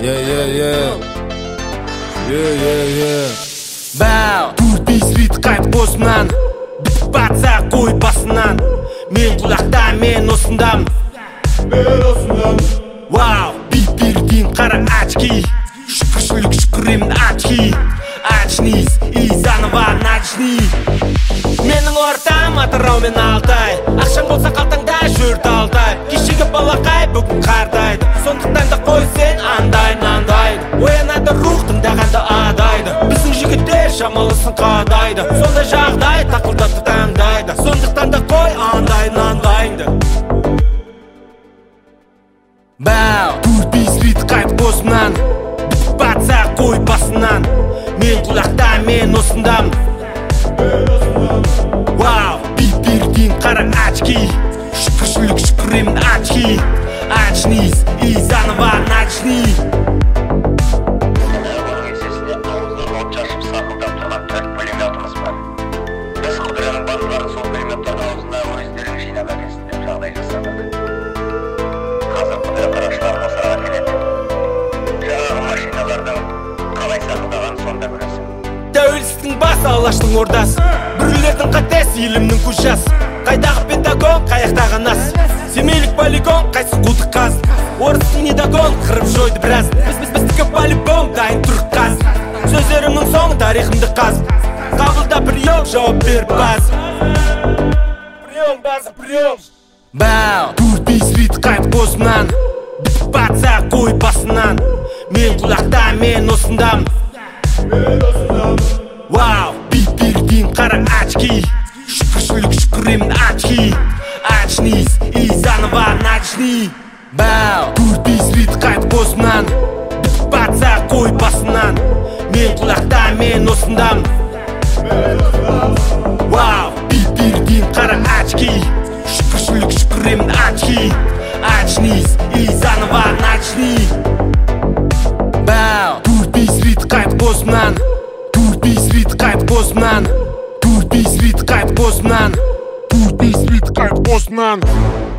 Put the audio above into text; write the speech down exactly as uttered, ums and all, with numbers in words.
Yeah, yeah, yeah. Yeah, yeah, yeah. Бау, төрт бес рет қайт босынан, бітіп батса қой басынан. Мен құлақта, мен осындам, мен осындам. Вау, бит берген қара очки, шүкіршілік шүкіремін очки. Очнись и заново начни. Менің ортам Атырау мен Алтай, ақшаң болса қалтаңда жүр талтай. Кешегі балақай бүгін қартайды, сондықтан да қой сен андай мынандай. Оянады рух тыңдағанда адайды, біздің жігіттер шамалысын қадайды. Сондай жағдай тақылдатты таңдайды, сондықтан да қой андай мынандайды. Бау, төрт бес рет қайт босынан, бітіп батса қой басынан. Мен құлақта, мен осындам, вау, бит берген қара очки, шүкіршілік шүкіремін очки. Очнись и заново начни. От шашып сақылдап тұрған төрт пулеметіміз бар. Біз құдіреның барларын сол пулеметтің аузына өздерің жинап әкелсін деп жағдай жасадық. Қазір құдірет қарашылар осыраға келеді. Жаңағы машиналардың қалай сақылдағанын сонда көресің. Тәуелсіздің басы Алаштың ордасы, біреулердің қатесі елімнің көшасы. Қайдағы пентагон, қаяқтағы нас, семейлік полигон, қайсы құлдық қаз. Орыстың недагон, қырып жойды біраз. Біз біздікі полигон, дайын тұрық қаз. Сөздерімнің соңы тарихымды қаз. Қабылда прием, жауап бер баз. Прием, база, прием. Бау, төрт бес рет қайт босынан, бітіп батса қой басынан. Мен құлақта, мен осындам, вау, бит берген қара очки, шүкіршілік шүкіремін очки. Очнись и заново начни. Бау, төрт бес рет қайт босынан, бітіп батса қой басынан. Мен құлақта, мен осындам, вау, бит берген қара очки, шүкіршілік шүкіремін очки. Очнись и заново начни. Бау, төрт бес рет қайт босынан, төрт бес рет қайт босынан, төрт бес рет қайт босынан, төрт бес рет қайт босынан.